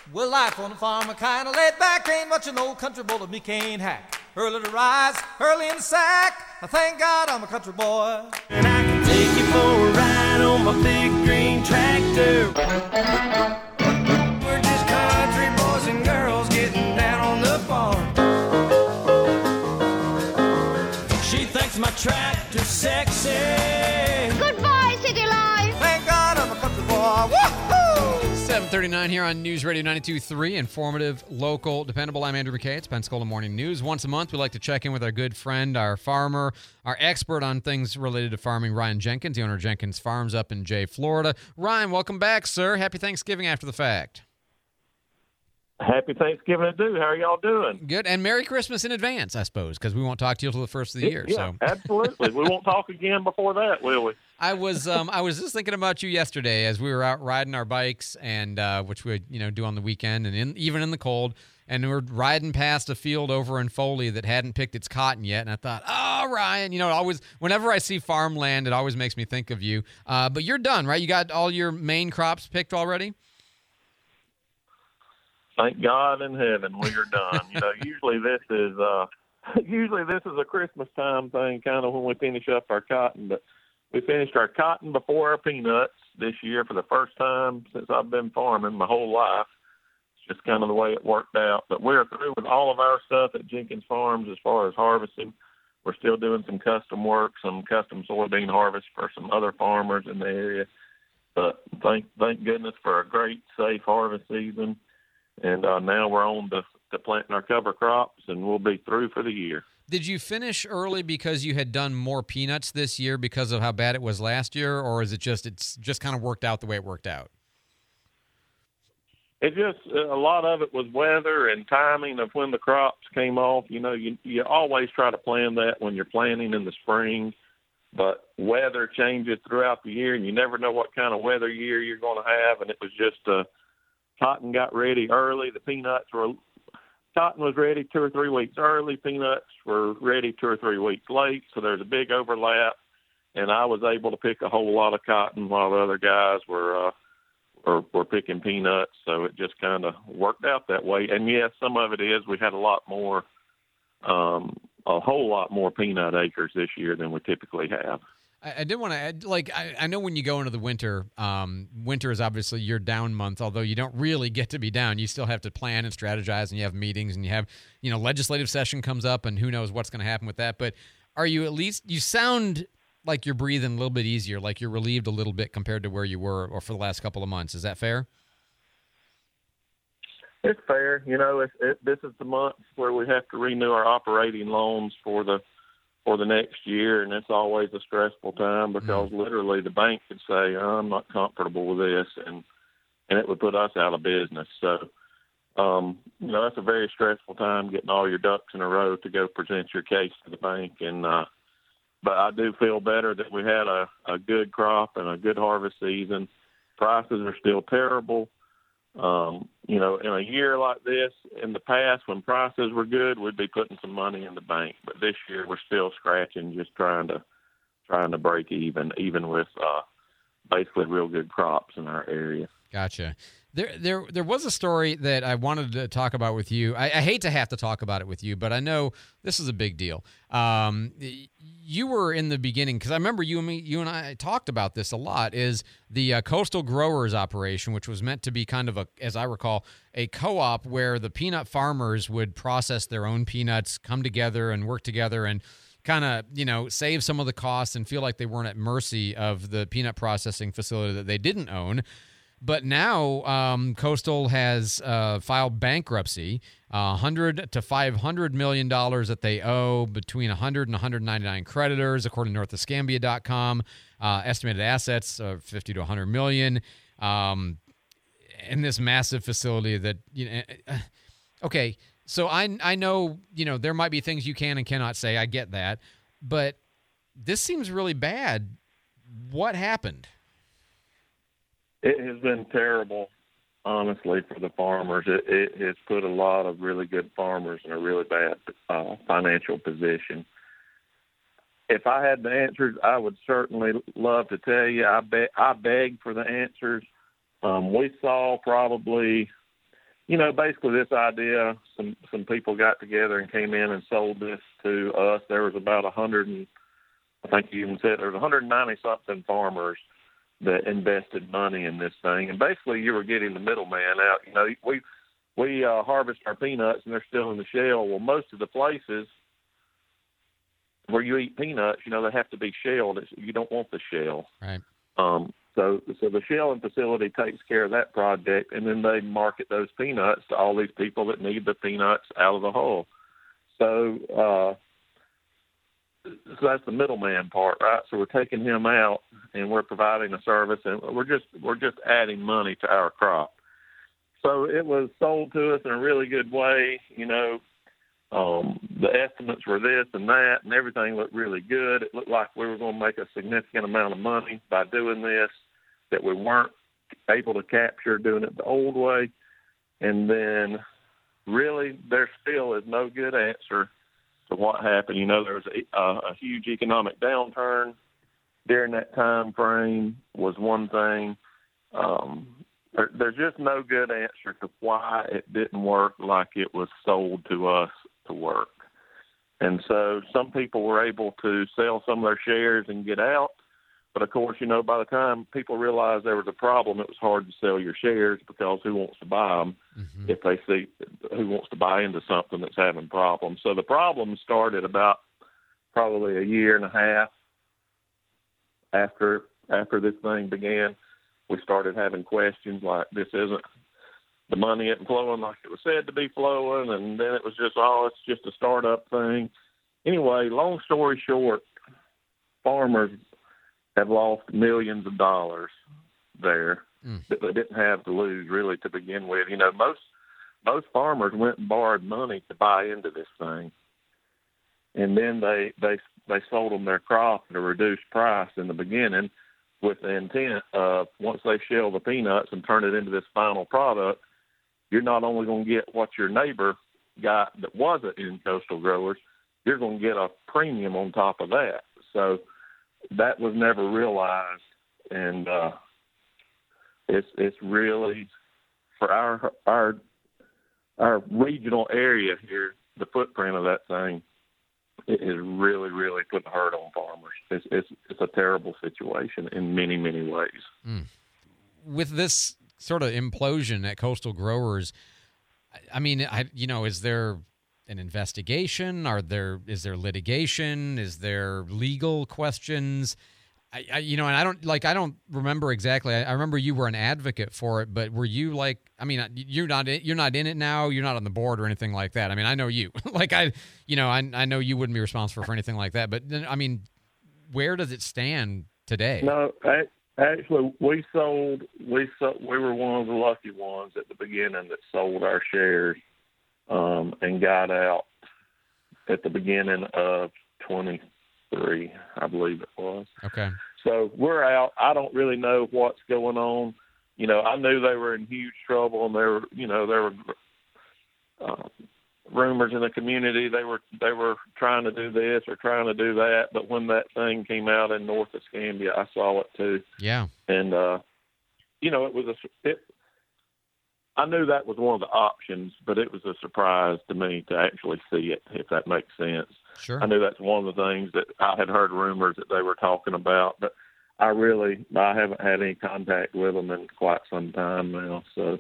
Well, life on the farm, kind of laid back. Ain't much an old country boy that me can't hack. Early to rise, early in the sack. I thank God I'm a country boy. And I can take you for a ride on my big green tractor. We're just country boys and girls getting down on the farm. She thinks my tractor's sexy. Goodbye, City Life. Thank God I'm a country boy. Woohoo! 7:39 here on News Radio 92.3, informative, local, dependable. I'm Andrew McKay. It's Pensacola Morning News. Once a month, we like to check in with our good friend, our farmer, our expert on things related to farming, Ryan Jenkins, the owner of Jenkins Farms up in Jay, Florida. Ryan, welcome back, sir. Happy Thanksgiving after the fact. Happy Thanksgiving to do. How are y'all doing? Good, and Merry Christmas in advance, I suppose, because we won't talk to you until the first of the year. Yeah, so absolutely. We won't talk again before that, will we? I was just thinking about you yesterday as we were out riding our bikes, and which we do on the weekend, and even in the cold, and we were riding past a field over in Foley that hadn't picked its cotton yet, and I thought, oh, Ryan, always whenever I see farmland, it always makes me think of you. But you're done, right? You got all your main crops picked already? Thank God in heaven we are done. Usually this is a Christmas time thing, kind of when we finish up our cotton. But we finished our cotton before our peanuts this year for the first time since I've been farming my whole life. It's just kind of the way it worked out. But we're through with all of our stuff at Jenkins Farms as far as harvesting. We're still doing some custom work, some custom soybean harvest for some other farmers in the area. But thank goodness for a great, safe harvest season. And now we're on to planting our cover crops, and we'll be through for the year. Did you finish early because you had done more peanuts this year because of how bad it was last year, or is it's just kind of worked out the way it worked out? It just a lot of it was weather and timing of when the crops came off. You always try to plan that when you're planting in the spring, but weather changes throughout the year, and you never know what kind of weather year you're going to have. And it was just cotton got ready early. Cotton was ready 2 or 3 weeks early. Peanuts were ready 2 or 3 weeks late. So there's a big overlap, and I was able to pick a whole lot of cotton while the other guys were picking peanuts. So it just kind of worked out that way. And yes, some of it is we had a whole lot more peanut acres this year than we typically have. I did want to add, I know when you go into the winter, winter is obviously your down month, although you don't really get to be down. You still have to plan and strategize, and you have meetings, and you have, legislative session comes up, and who knows what's going to happen with that. But are you at least, you sound like you're breathing a little bit easier, like you're relieved a little bit compared to where you were or for the last couple of months. Is that fair? It's fair. This is the month where we have to renew our operating loans for the next year, and it's always a stressful time because literally the bank could say, I'm not comfortable with this, and it would put us out of business. So, that's a very stressful time, getting all your ducks in a row to go present your case to the bank. And but I do feel better that we had a good crop and a good harvest season. Prices are still terrible. In a year like this, in the past, when prices were good, we'd be putting some money in the bank. But this year, we're still scratching, just trying to break even with basically real good crops in our area. Gotcha. There was a story that I wanted to talk about with you. I hate to have to talk about it with you, but I know this is a big deal. You were in the beginning, because I remember you and I talked about this a lot, is the Coastal Growers operation, which was meant to be kind of as I recall, a co-op where the peanut farmers would process their own peanuts, come together and work together and kind of, save some of the costs and feel like they weren't at mercy of the peanut processing facility that they didn't own. But now Coastal has filed bankruptcy, $100 to $500 million that they owe between 100 and 199 creditors, according to NorthOfScambia.com. Estimated assets of 50 to 100 million. In this massive facility that, okay, so I know, there might be things you can and cannot say. I get that. But this seems really bad. What happened? It has been terrible, honestly, for the farmers. It has put a lot of really good farmers in a really bad financial position. If I had the answers, I would certainly love to tell you. I beg for the answers. We saw probably basically this idea, some people got together and came in and sold this to us. There was about 100, and I think you even said there was 190 something farmers that invested money in this thing, and basically you were getting the middleman out. We harvest our peanuts and they're still in the shell. Well, most of the places where you eat peanuts, they have to be shelled. You don't want the shell. Right. So the shelling facility takes care of that project, and then they market those peanuts to all these people that need the peanuts out of the hull. So that's the middleman part, right? So we're taking him out, and we're providing a service, and we're just adding money to our crop. So it was sold to us in a really good way. The estimates were this and that, and everything looked really good. It looked like we were going to make a significant amount of money by doing this that we weren't able to capture doing it the old way. And then really there still is no good answer to what happened. There was a huge economic downturn during that time frame was one thing. There's just no good answer to why it didn't work like it was sold to us to work. And so some people were able to sell some of their shares and get out. But, of course, by the time people realized there was a problem, it was hard to sell your shares because who wants to buy them if they see who wants to buy into something that's having problems. So the problem started about probably a year and a half after this thing began. We started having questions like the money isn't flowing like it was said to be flowing, and then it was just, it's just a startup thing. Anyway, long story short, farmers have lost millions of dollars there that they didn't have to lose really to begin with. Most farmers went and borrowed money to buy into this thing, and then they sold them their crop at a reduced price in the beginning with the intent of once they shell the peanuts and turn it into this final product, you're not only going to get what your neighbor got that wasn't in Coastal Growers, you're going to get a premium on top of that. So that was never realized, and it's really for our regional area here, the footprint of that thing, it has really, really put the hurt on farmers. It's a terrible situation in many, many ways. With this sort of implosion at Coastal Growers, I mean, is there an investigation? Is there litigation? Is there legal questions? And I don't remember exactly. I remember you were an advocate for it, but were you you're not in it now. You're not on the board or anything like that. I mean, I know you. I know you wouldn't be responsible for anything like that. But then, I mean, where does it stand today? No, actually, we were one of the lucky ones at the beginning that sold our shares and got out at the beginning of 23, I believe it was. Okay. So we're out. I don't really know what's going on. I knew they were in huge trouble, and there were rumors in the community they were trying to do this or trying to do that. But when that thing came out in north of Escambia, I saw it too. Yeah. And it was I knew that was one of the options, but it was a surprise to me to actually see it, if that makes sense. Sure. I knew that's one of the things that I had heard rumors that they were talking about, but I haven't had any contact with them in quite some time now. So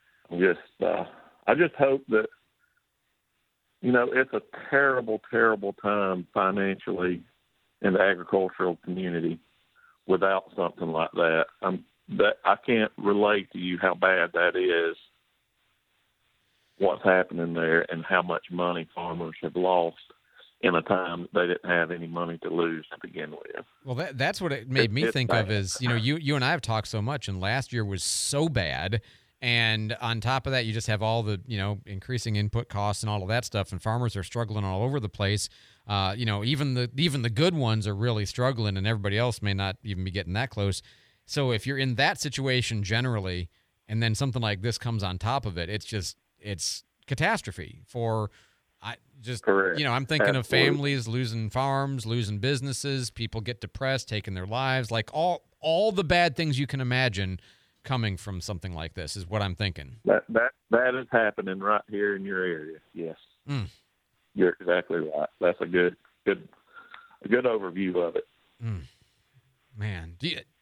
I just hope that, it's a terrible, terrible time financially in the agricultural community without something like that. That I can't relate to you how bad that is, what's happening there, and how much money farmers have lost in a time that they didn't have any money to lose to begin with. Well, that's what it made me think of is, you and I have talked so much, and last year was so bad. And on top of that, you just have all the, increasing input costs and all of that stuff, and farmers are struggling all over the place. Even the good ones are really struggling, and everybody else may not even be getting that close. So if you're in that situation generally, and then something like this comes on top of it, it's catastrophe for, Correct. I'm thinking Absolutely. of families losing farms, losing businesses, people get depressed, taking their lives, like all the bad things you can imagine coming from something like this, is what I'm thinking. That is happening right here in your area. Yes, You're exactly right. That's a good overview of it. Man,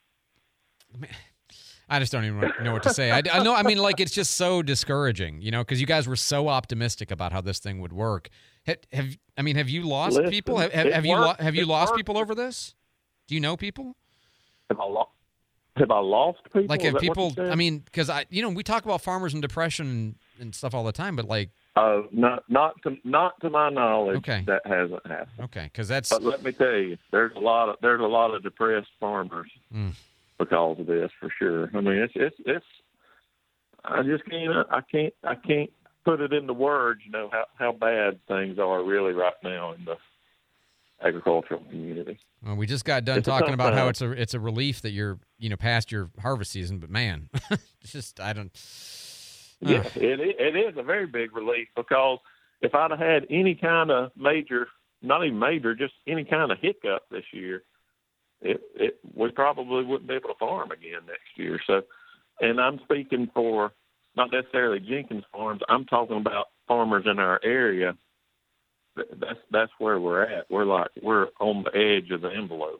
I just don't even know what to say. I know. I mean, like, it's just so discouraging, because you guys were so optimistic about how this thing would work. Have you lost people? Have you lost people over this? Do you know people? Have I lost people? Like, have people? I mean, because we talk about farmers and depression and stuff all the time, but like, not to my knowledge. Okay. That hasn't happened. Okay, because that's. But let me tell you, there's a lot of depressed farmers because of this, for sure. I mean, it's. I just can't put it into words. How bad things are really right now in the agricultural community. Well, we just got done talking about how it's a relief that you're past your harvest season, but man, it's just I don't. Yeah, it is a very big relief, because if I'd have had any kind of major, not even major, just any kind of hiccup this year, we probably wouldn't be able to farm again next year. So, and I'm speaking for not necessarily Jenkins Farms. I'm talking about farmers in our area. That's where we're at. We're on the edge of the envelope.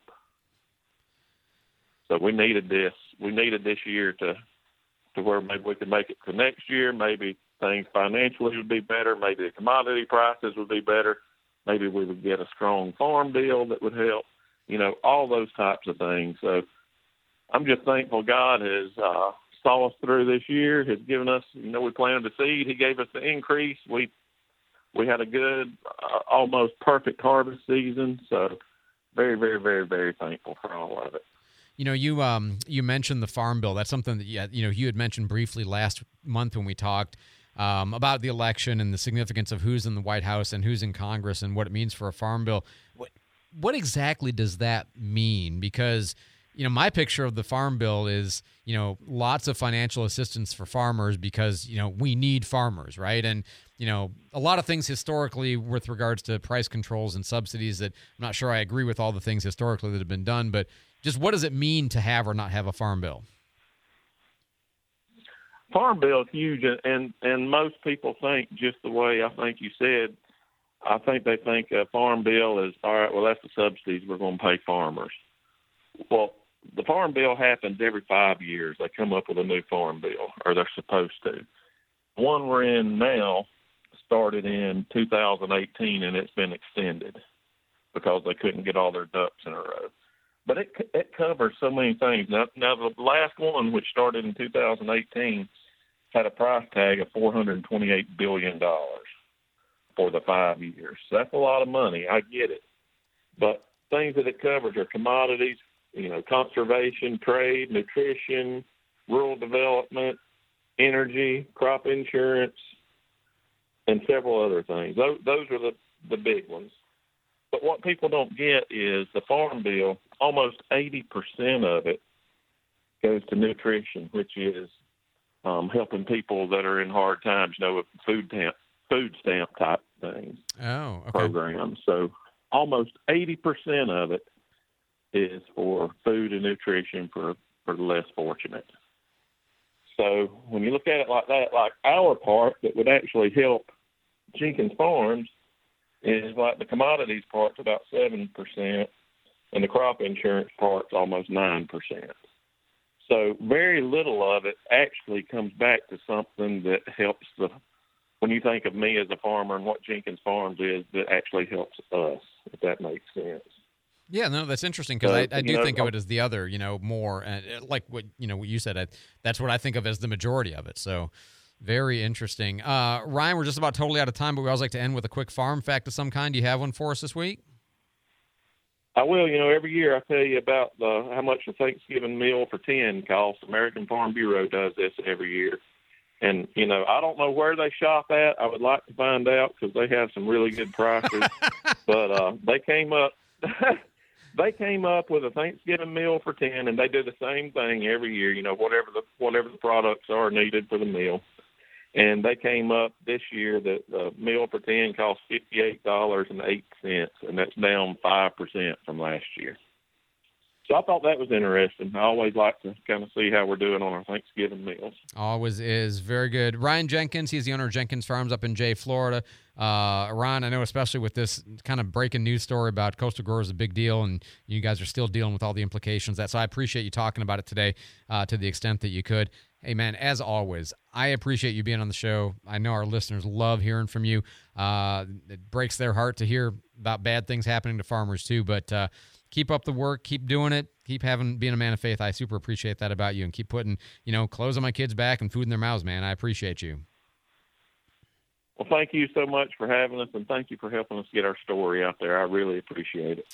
So we needed this. We needed this year to where maybe we could make it to next year. Maybe things financially would be better. Maybe the commodity prices would be better. Maybe we would get a strong farm deal that would help. All those types of things. So I'm just thankful God has saw us through this year. Has given us. We planted the seed. He gave us the increase. We had a good, almost perfect harvest season. So very, very, very, very thankful for all of it. You mentioned the Farm Bill. That's something that you had mentioned briefly last month when we talked about the election and the significance of who's in the White House and who's in Congress and what it means for a Farm Bill. What exactly does that mean? Because my picture of the Farm Bill is lots of financial assistance for farmers because we need farmers, right? And a lot of things historically with regards to price controls and subsidies that I'm not sure I agree with all the things historically that have been done, but just what does it mean to have or not have a Farm Bill? Farm Bill is huge, and most people think just the way I think you said. I think they think a Farm Bill is, all right, well, that's the subsidies we're going to pay farmers. Well, the Farm Bill happens every 5 years. They come up with a new Farm Bill, or they're supposed to. The one we're in now started in 2018, and it's been extended because they couldn't get all their ducks in a row. But it covers so many things. Now the last one, which started in 2018, had a price tag of $428 billion for the 5 years. So that's a lot of money. I get it. But things that it covers are commodities, conservation, trade, nutrition, rural development, energy, crop insurance, and several other things. Those are the big ones. But what people don't get is the Farm Bill, almost 80% of it goes to nutrition, which is helping people that are in hard times, with food stamp type things. Oh, okay. Programs. So almost 80% of it is for food and nutrition for the less fortunate. So when you look at it like that, like our part that would actually help Jenkins Farms is like the commodities part's about 7%, and the crop insurance part's almost 9%. So very little of it actually comes back to something that helps when you think of me as a farmer and what Jenkins Farms is, that actually helps us, if that makes sense. Yeah, no, that's interesting because I do think of it as the other, more like what you said. That's what I think of as the majority of it. So very interesting. Ryan, we're just about totally out of time, but we always like to end with a quick farm fact of some kind. Do you have one for us this week? I will. Every year I tell you about how much the Thanksgiving meal for 10 costs. American Farm Bureau does this every year. And, I don't know where they shop at. I would like to find out because they have some really good prices. But they came up with a Thanksgiving meal for 10, and they do the same thing every year, whatever the products are needed for the meal. And they came up this year that the meal for 10 costs $58.08, and that's down 5% from last year. So I thought that was interesting. I always like to kind of see how we're doing on our Thanksgiving meals. Always is. Very good. Ryan Jenkins, he's the owner of Jenkins Farms up in Jay, Florida. Ron, I know especially with this kind of breaking news story about Coastal Growers is a big deal, and you guys are still dealing with all the implications of that. So I appreciate you talking about it today to the extent that you could. Hey, man, as always, I appreciate you being on the show. I know our listeners love hearing from you. It breaks their heart to hear about bad things happening to farmers too, but keep up the work, keep doing it, keep being a man of faith. I super appreciate that about you, and keep putting, clothes on my kids' back and food in their mouths, man. I appreciate you. Well, thank you so much for having us, and thank you for helping us get our story out there. I really appreciate it.